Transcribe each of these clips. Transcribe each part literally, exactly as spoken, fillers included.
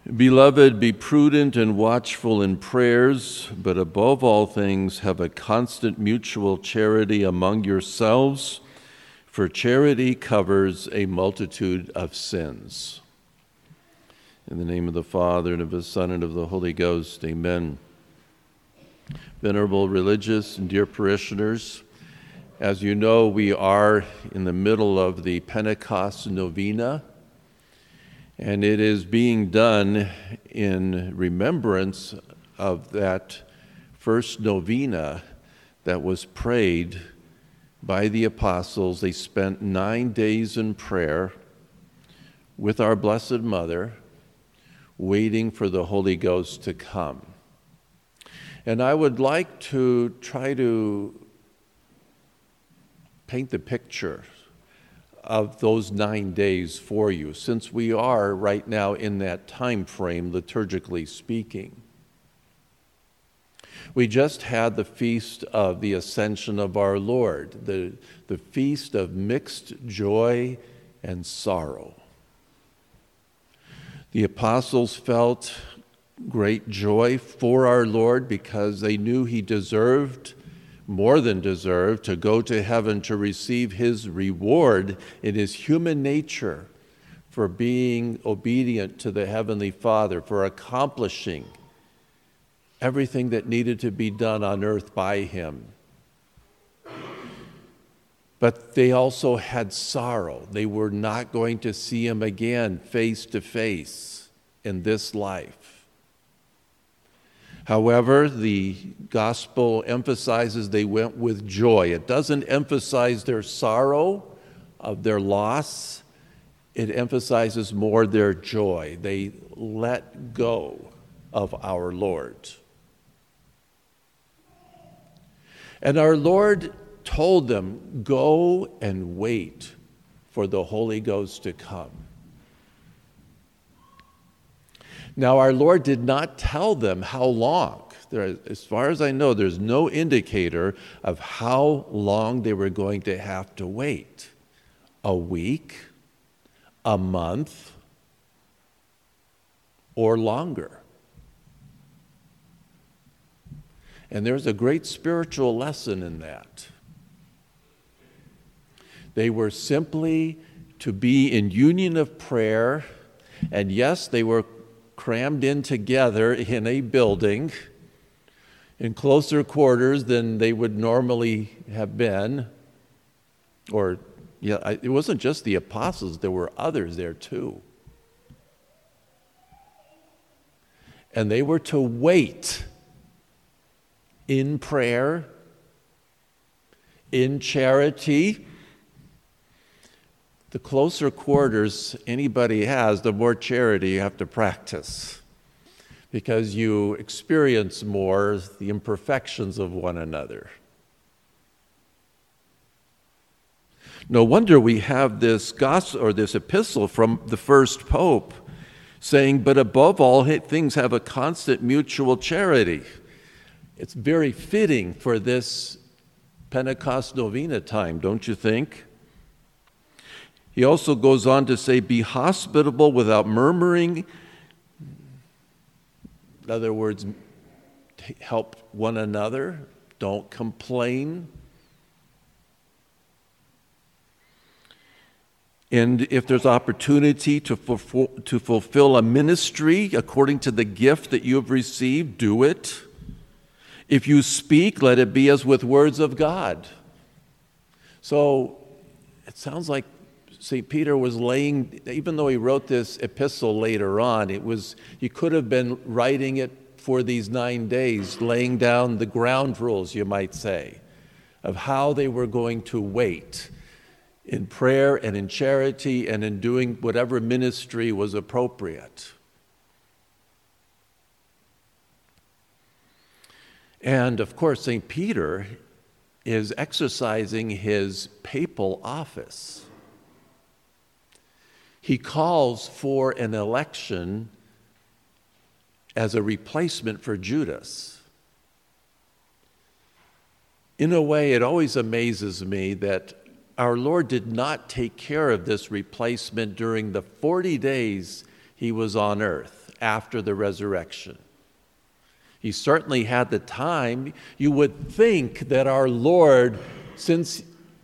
Beloved, be prudent and watchful in prayers, but above all things have a constant mutual charity among yourselves, for charity covers a multitude of sins. In the name of the Father, and of the Son, and of the Holy Ghost, amen. Venerable religious and dear parishioners, as you know, we are in the middle of the Pentecost Novena, and it is being done in remembrance of that first novena that was prayed by the apostles. They spent nine days in prayer with our Blessed Mother, waiting for the Holy Ghost to come. And I would like to try to paint the picture of those nine days for you, since we are right now in that time frame, liturgically speaking. We just had the feast of the Ascension of our Lord, the, the feast of mixed joy and sorrow. The apostles felt great joy for our Lord because they knew he deserved, more than deserved, to go to heaven to receive his reward in his human nature for being obedient to the Heavenly Father, for accomplishing everything that needed to be done on earth by him. But they also had sorrow. They were not going to see him again face to face in this life. However, the gospel emphasizes they went with joy. It doesn't emphasize their sorrow of their loss. It emphasizes more their joy. They let go of our Lord. And our Lord told them, go and wait for the Holy Ghost to come. Now, our Lord did not tell them how long. There, as far as I know, there's no indicator of how long they were going to have to wait. A week, a month, or longer. And there's a great spiritual lesson in that. They were simply to be in union of prayer, and yes, they were crammed in together in a building in closer quarters than they would normally have been. Or, yeah, it wasn't just the apostles, there were others there too. And they were to wait in prayer, in charity. The closer quarters anybody has, the more charity you have to practice, because you experience more the imperfections of one another. No wonder we have this gospel or this epistle from the first pope saying, but above all things have a constant mutual charity. It's very fitting for this Pentecost Novena time, don't you think? He also goes on to say, be hospitable without murmuring. In other words, help one another. Don't complain. And if there's opportunity to fulfill, to fulfill a ministry according to the gift that you have received, do it. If you speak, let it be as with words of God. So it sounds like Saint Peter was laying, even though he wrote this epistle later on, it was he could have been writing it for these nine days, laying down the ground rules, you might say, of how they were going to wait in prayer and in charity and in doing whatever ministry was appropriate. And of course, Saint Peter is exercising his papal office. He calls for an election as a replacement for Judas. In a way, it always amazes me that our Lord did not take care of this replacement during the forty days he was on earth after the resurrection. He certainly had the time. You would think that our Lord, since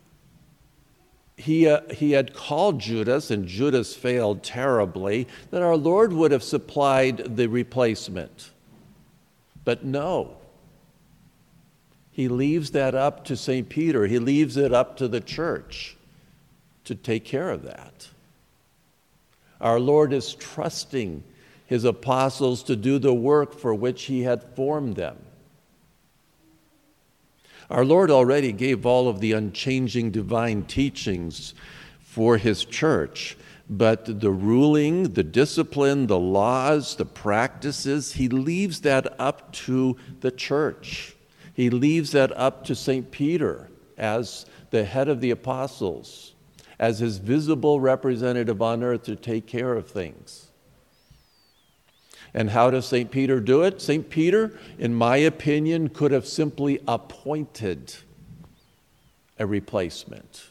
he, uh, he had called Judas, and Judas failed terribly, that our Lord would have supplied the replacement. But no. He leaves that up to Saint Peter. He leaves it up to the church to take care of that. Our Lord is trusting his apostles to do the work for which he had formed them. Our Lord already gave all of the unchanging divine teachings for his church, but the ruling, the discipline, the laws, the practices, he leaves that up to the church. He leaves that up to Saint Peter as the head of the apostles, as his visible representative on earth to take care of things. And how does Saint Peter do it? Saint Peter, in my opinion, could have simply appointed a replacement.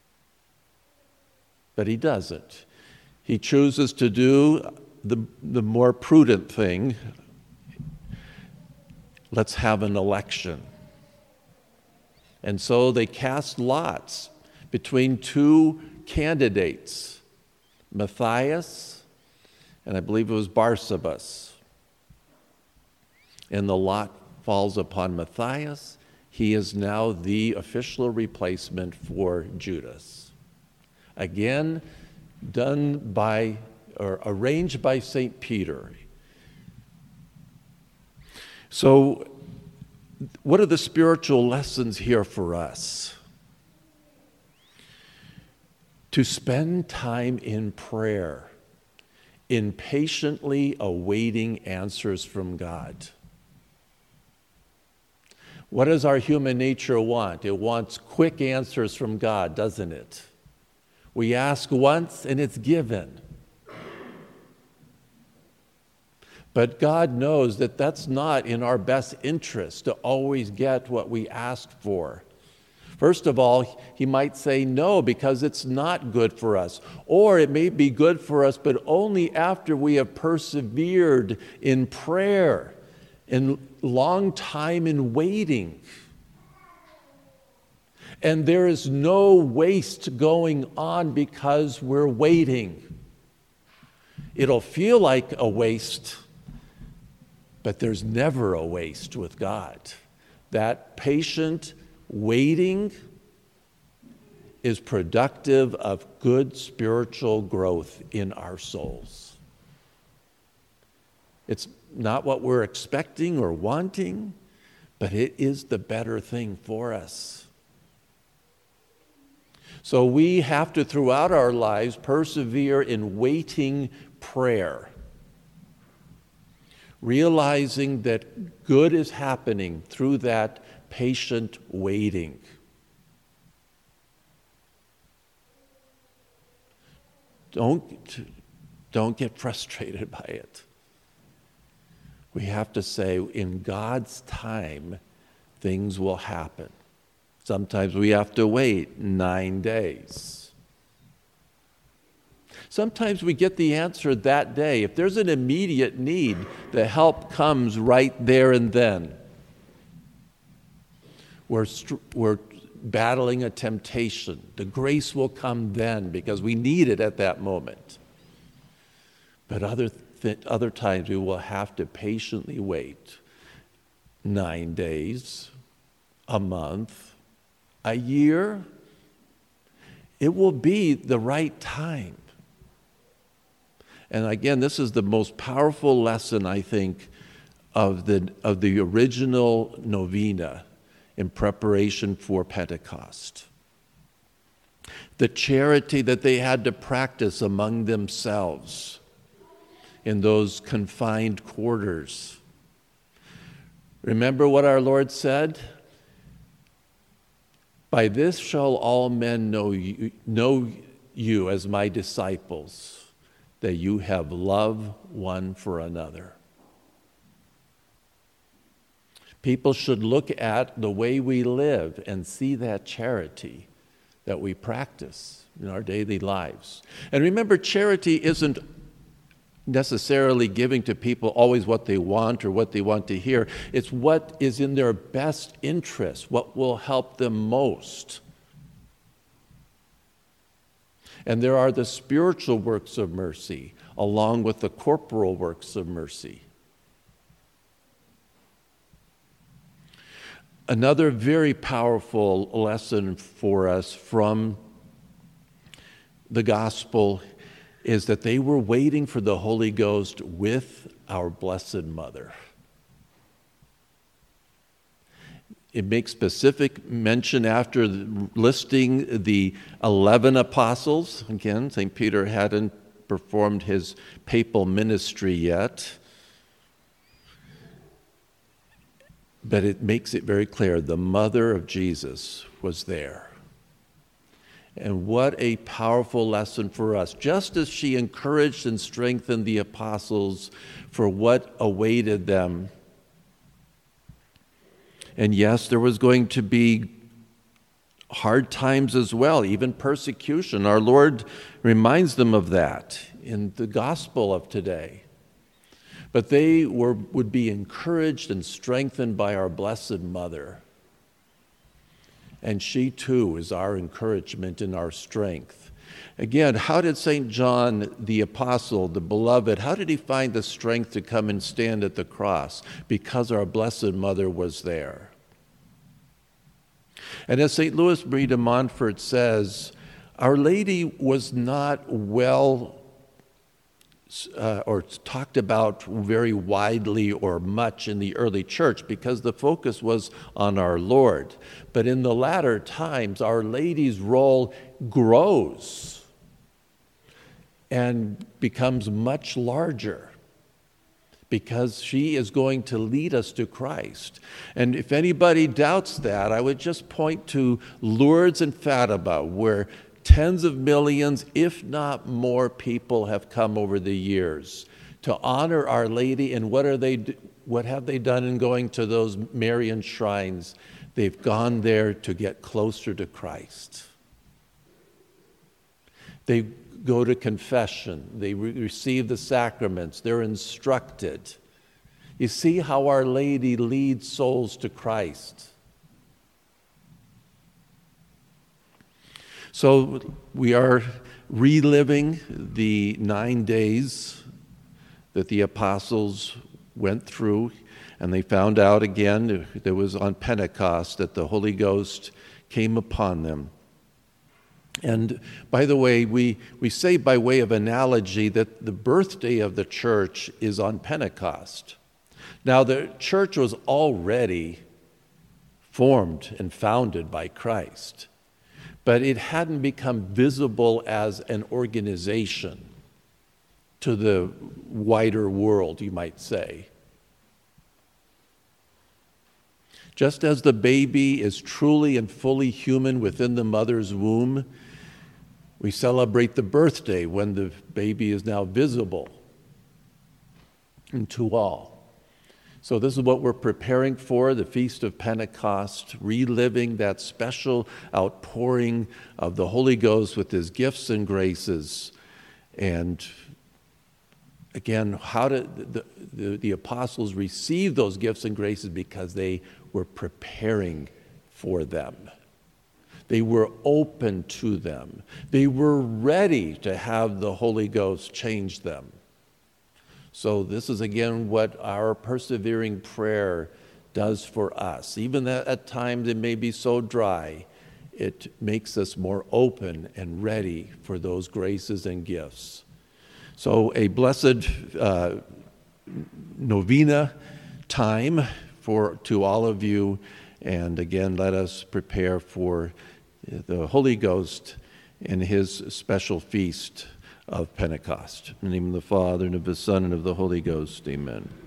But he doesn't. He chooses to do the, the more prudent thing. Let's have an election. And so they cast lots between two candidates, Matthias and I believe it was Barsabas. And the lot falls upon Matthias. He is now the official replacement for Judas. Again, done by, or arranged by Saint Peter. So, what are the spiritual lessons here for us? To spend time in prayer, in patiently awaiting answers from God. What does our human nature want? It wants quick answers from God, doesn't it? We ask once and it's given. But God knows that that's not in our best interest to always get what we asked for. First of all, he might say no because it's not good for us. Or it may be good for us, but only after we have persevered in prayer, in long time in waiting. And there is no waste going on because we're waiting. It'll feel like a waste, but there's never a waste with God. That patient waiting is productive of good spiritual growth in our souls. It's not what we're expecting or wanting, but it is the better thing for us. So we have to, throughout our lives, persevere in waiting prayer, realizing that good is happening through that patient waiting. Don't, don't get frustrated by it. We have to say, in God's time, things will happen. Sometimes we have to wait nine days. Sometimes we get the answer that day. If there's an immediate need, the help comes right there and then. We're, we're battling a temptation. The grace will come then because we need it at that moment. But other, th- other times we will have to patiently wait nine days, a month, a year. It will be the right time. And again, this is the most powerful lesson, I think, of the, of the original novena in preparation for Pentecost. The charity that they had to practice among themselves in those confined quarters. Remember what our Lord said? By this shall all men know you, know you as my disciples, that you have love one for another. People should look at the way we live and see that charity that we practice in our daily lives. And remember, charity isn't necessarily giving to people always what they want or what they want to hear. It's what is in their best interest, what will help them most. And there are the spiritual works of mercy along with the corporal works of mercy. Another very powerful lesson for us from the gospel is that they were waiting for the Holy Ghost with our Blessed Mother. It makes specific mention after listing the eleven apostles. Again, Saint Peter hadn't performed his papal ministry yet. But it makes it very clear the mother of Jesus was there. And what a powerful lesson for us. Just as she encouraged and strengthened the apostles for what awaited them. And yes, there was going to be hard times as well, even persecution. Our Lord reminds them of that in the gospel of today. But they were, would be encouraged and strengthened by our Blessed Mother. And she too is our encouragement and our strength. Again, how did Saint John the Apostle, the beloved, how did he find the strength to come and stand at the cross? Because our Blessed Mother was there. And as Saint Louis Marie de Montfort says, Our Lady was not well Uh, or talked about very widely or much in the early church because the focus was on our Lord. But in the latter times, Our Lady's role grows and becomes much larger because she is going to lead us to Christ. And if anybody doubts that, I would just point to Lourdes and Fatima, where tens of millions, if not more, people have come over the years to honor Our Lady. And what are they? What have they done in going to those Marian shrines? They've gone there to get closer to Christ. They go to confession. They re- receive the sacraments. They're instructed. You see how Our Lady leads souls to Christ. So we are reliving the nine days that the apostles went through, and they found out again, it was on Pentecost, that the Holy Ghost came upon them. And by the way, we, we say by way of analogy that the birthday of the church is on Pentecost. Now, the church was already formed and founded by Christ, but it hadn't become visible as an organization to the wider world, you might say. Just as the baby is truly and fully human within the mother's womb, we celebrate the birthday when the baby is now visible to all. So this is what we're preparing for, the Feast of Pentecost, reliving that special outpouring of the Holy Ghost with his gifts and graces. And again, how did the, the, the apostles receive those gifts and graces? Because they were preparing for them. They were open to them. They were ready to have the Holy Ghost change them. So this is again what our persevering prayer does for us. Even that at times it may be so dry, it makes us more open and ready for those graces and gifts. So a blessed uh, novena time for to all of you. And again, let us prepare for the Holy Ghost and his special feast of Pentecost. In the name of the Father, and of the Son, and of the Holy Ghost. Amen.